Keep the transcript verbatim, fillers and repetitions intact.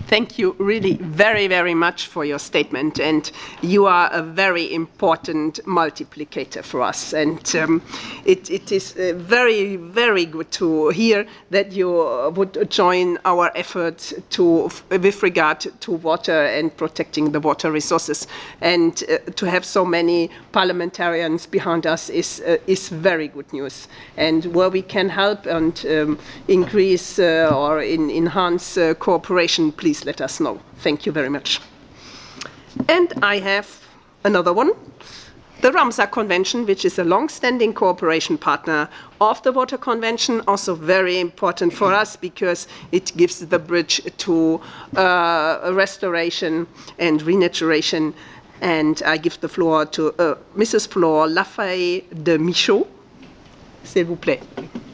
Thank you really very, very much for your statement. And you are a very important multiplicator for us. And um, it, it is uh, very, very good to hear that you would join our efforts to, with regard to water and protecting the water resources. And uh, to have so many parliamentarians behind us is, uh, is very good news. And where we can help and um, increase uh, or in, enhance uh, cooperation, please let us know. Thank you very much. And I have another one. The Ramsar Convention, which is a long-standing cooperation partner of the Water Convention, also very important for us because it gives the bridge to uh, restoration and renaturation. And I give the floor to uh, Missus Flore Lafay de Michaud. S'il vous plaît.